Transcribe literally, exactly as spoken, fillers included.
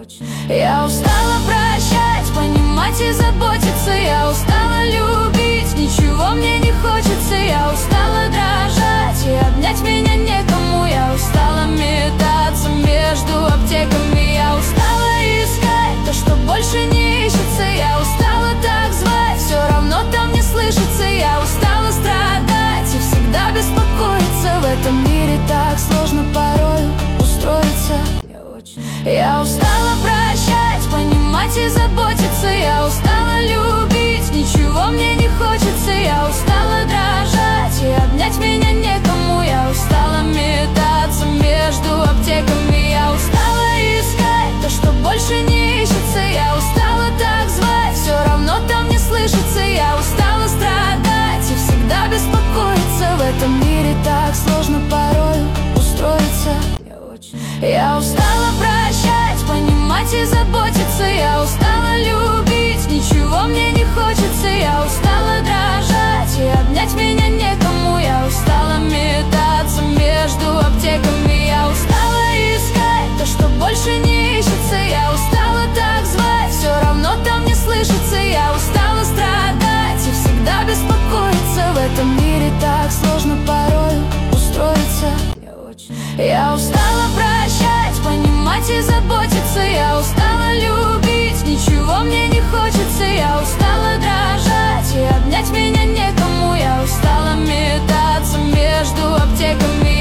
Я устала прощать, понимать и заботиться. Я устала любить, ничего мне не хочется. Я устала дрожать, и обнять меня некому. Я устала метаться между аптеками. Я устала искать то, что больше не ищется. Я устала так звать, все равно там не слышится. Я устала страдать и всегда беспокоиться. В этом мире так сложно порою устроиться. Я устала прощать, понимать и заботиться. Я устала любить, ничего мне не хочется. Я устала дрожать, и обнять меня некому. Я устала метаться между аптеками. Я устала искать то, что больше не ищется. Я устала так звать, все равно там не слышится. Я устала страдать и всегда беспокоиться. В этом мире так сложно порою устроиться. Я устала прощать, понимать и заботиться. Я устала любить, ничего мне не хочется. Я устала дрожать, и обнять меня некому. Я устала метаться между аптеками. Я устала искать то, что больше не ищется. Я устала так звать, все равно там не слышится. Я устала страдать и всегда беспокоиться. В этом мире так сложно порою устроиться. Я устала прощать, понимать и заботиться. Я устала любить, ничего мне не хочется. Я устала дрожать, и обнять меня некому. Я устала метаться между аптеками.